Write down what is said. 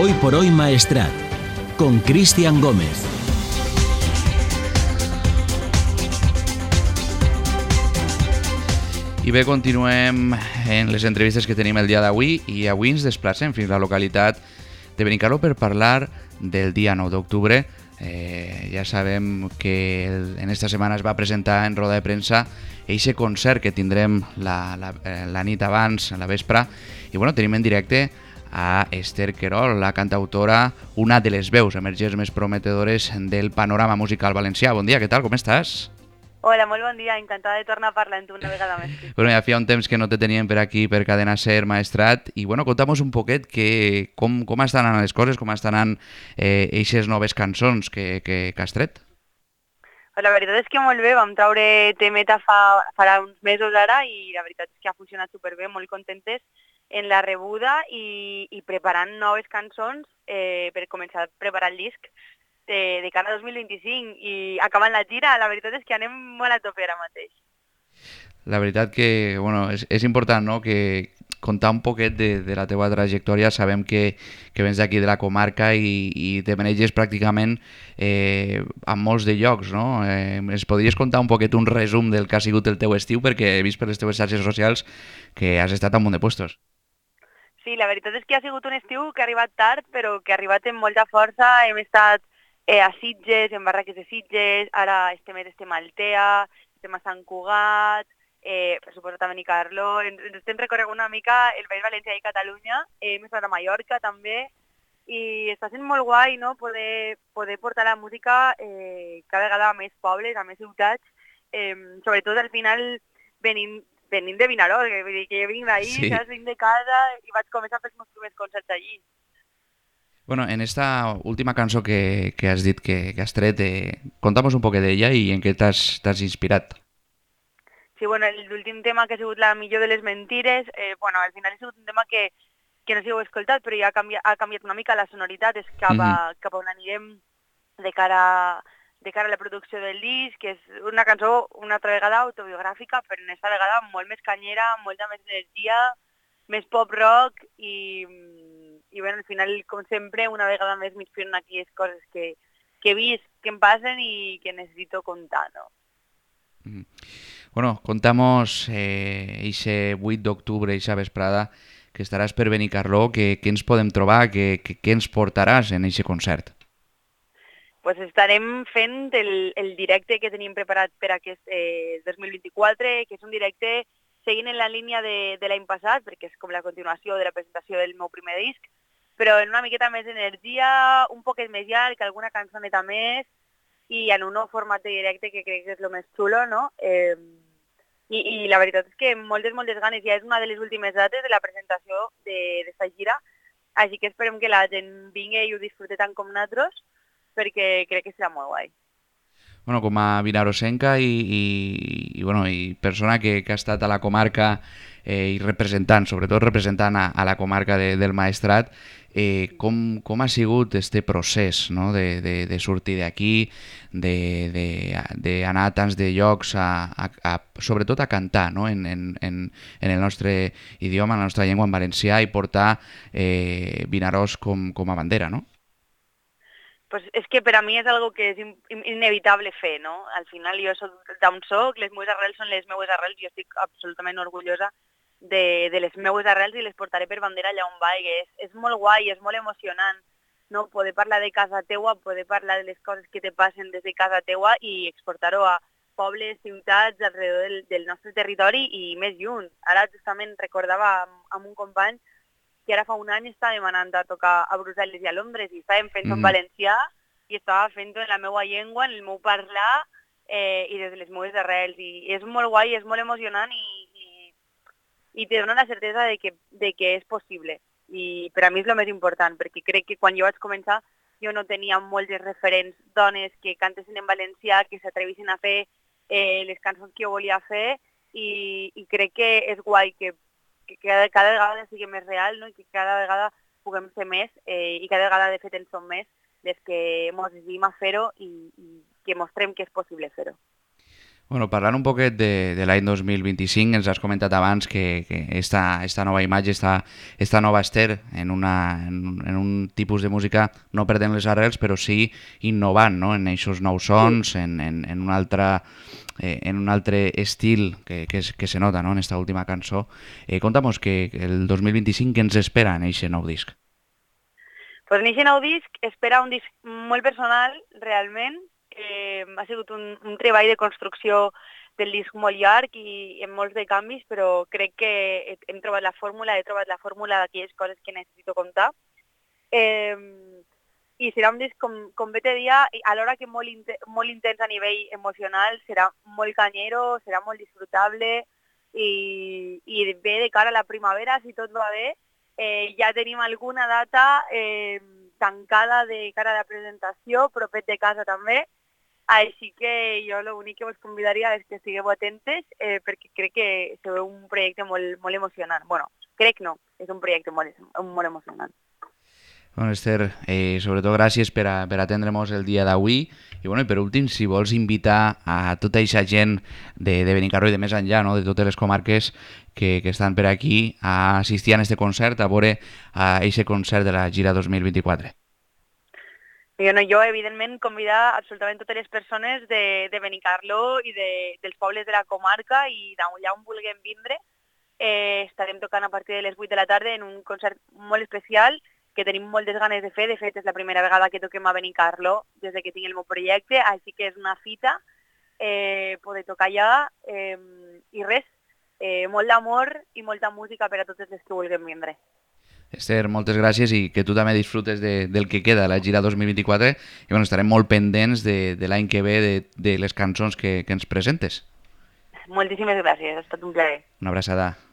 Hoy por hoy Maestrat, con Cristian Gómez. I bé, continuem en les entrevistes que tenim el dia d'avui i avui ens desplacem fins a la localitat de Benicarló per parlar del dia 9 d'octubre. Ja sabem que en esta setmana es va presentar en roda de premsa eixe concert que tindrem la nit abans, la vespre, i bueno, tenim en directe a Esther Querol, la cantautora, una de les veus emergents més prometedores del panorama musical valencià. Bon dia, què tal, com estàs? Hola, molt bon dia, encantada de tornar a parlar amb tu una vegada més. Bueno, ja feia un temps que no te teníem per aquí, per Cadena Ser, Maestrat, i bueno, conta'm un poquet com estan anant les coses, com estan anant eixes noves cançons que has tret. La veritat és que molt bé, vam treure Temeta farà uns mesos ara i la veritat és que ha funcionat superbé, molt contentes en la rebuda i preparant noves cançons per començar a preparar el disc de cara a 2025 i acabant la gira, la veritat és que anem molt a tope ara mateix. La veritat que, bueno, és important, no?, que contar un poquet de la teva trajectòria. Sabem que vens d'aquí de la comarca i te maneges pràcticament a molts de llocs, no? Ens podries contar un poquet un resum del que ha sigut el teu estiu, perquè he vist per les teves xarxes socials que has estat a un munt de puestos. Sí, la veritat és que ha sigut un estiu que ha arribat tard, però que ha arribat amb molta força. Hem estat a Sitges, en barraques de Sitges, ara estem a Altea, estem a Sant Cugat, per suposo també a Benicarló, ens estem recorregut una mica el País Valencià i Catalunya, hem estat a Mallorca també, i està sent molt guai, no?, poder portar la música cada vegada a més pobles, a més ciutats, sobretot al final venint de Vinaròs, vull dir que jo vinc d'ahir, Sí. saps, vinc de casa i vaig començar a fer els meus primers concerts allí. Bueno, en esta última cançó que has dit que has tret, conta'm un poquet d'ella i en què t'has inspirat. Sí, bueno, l'últim tema que ha sigut la millor de les mentires, bueno, al final ha sigut un tema que no sé si heu escoltat, però ja ha canviat una mica la sonoritat, és cap a on anirem de cara a la producció del disc, que és una cançó una altra vegada autobiogràfica, però en aquesta vegada molt més canyera, molta més energia, més pop-rock i bueno, al final, com sempre, una vegada més m'inspiren aquelles coses que he vist, que em passen i que necessito contar, no? Bueno, contamos eixe 8 d'octubre, eixa vesprada, que estaràs per Benicarló, què ens podem trobar, què ens portaràs en eixe concert? Pues estarem fent el directe que tenim preparat per aquest 2024, que és un directe seguint en la línia de l'any passat, perquè és com la continuació de la presentació del meu primer disc, però en una miqueta més d'energia, un poquet més llarg, alguna cançoneta més, i en un nou format de directe que crec que és el més xulo, no? I la veritat és que moltes ganes, ja és una de les últimes dates de la presentació d'esta gira, així que esperem que la gent vingui i ho disfrute tant com nosaltres, perquè crec que serà molt guai. Bueno, com a vinarosenca i persona que ha estat a la comarca i representant, sobretot representant a la comarca del Maestrat, com ha sigut este procés, no?, de sortir d'aquí, d'anar a tants de llocs, sobretot a cantar, no?, en el nostre idioma, en la nostra llengua, en valencià, i portar Vinaròs com a bandera, no? Pues és que per a mi és algo que és inevitable fer, no? Al final jo soc d'on soc, les meves arrels són les meves arrels, jo estic absolutament orgullosa de les meves arrels i les portaré per bandera allà on vagi. És molt guai, és molt emocionant, no? Poder parlar de casa teua, poder parlar de les coses que te passen des de casa teua i exportar-ho a pobles, ciutats, alrededor del nostre territori i més lluny. Ara justament recordava amb un company que ara fa un any estava demanant a tocar a Brussel·les i a Londres i estàvem fent-ho en valencià i estava fent-ho en la meva llengua, en el meu parlar i des de les meves arrels. I és molt guai, és molt emocionant i te dona la certesa de que és possible. I per a mi és el més important, perquè crec que quan jo vaig començar jo no tenia moltes referents dones que cantessin en valencià, que s'atrevissin a fer les cançons que jo volia fer i crec que és guai que cada vegada sigui més real, no? I que cada vegada puguem ser més i cada vegada de fet en som més les que ens decidim a fer-ho i que mostrem que és possible fer-ho. Bueno, parlant un poquet de l'any 2025, ens has comentat abans que esta nova imatge, esta nova Esther, en un tipus de música no perdent les arrels, però sí innovant, no? En aquests nous sons, en un altre estil que se nota, no? En esta última cançó. Conta'm que el 2025 què ens espera en aquest nou disc? Pues en aquest nou disc espera un disc molt personal, realment. Ha sigut un treball de construcció del disc molt llarg i amb molts de canvis, però crec que he trobat la fórmula d'aquelles coses que necessito contar. I serà un disc, com bé te dia, alhora que molt intens a nivell emocional, serà molt canyero, serà molt disfrutable i bé de cara a la primavera, si tot va bé. Ja tenim alguna data tancada de cara a la presentació, propet de casa també, així que jo l'únic que vos convidaria és que estigueu atentes perquè crec que serà un projecte molt emocionant. Bueno, crec no, és un projecte molt emocionant. Bueno, Esther, sobretot gràcies per atendre'ns el dia d'avui i, bueno, i per últim, si vols invitar a tota aquesta gent de Benicarló i de més enllà, no? De totes les comarques que estan per aquí a assistir a aquest concert, a veure a aquest concert de la Gira 2024. Jo, evidentment, convidar absolutament totes les persones de Benicarló i dels pobles de la comarca i d'allà on vulguem vindre. Estarem tocant a partir de les 8 de la tarda en un concert molt especial que tenim moltes ganes de fer. De fet, és la primera vegada que toquem a Benicarló des que tinc el meu projecte, així que és una fita poder tocar allà i res, molt d'amor i molta música per a totes les que vulguem vindre. Esther, moltes gràcies i que tu també disfrutes del que queda de la Gira 2024 i bueno, estarem molt pendents de l'any que ve de les cançons que ens presentes. Moltíssimes gràcies, ha estat un plaer. Una abraçada.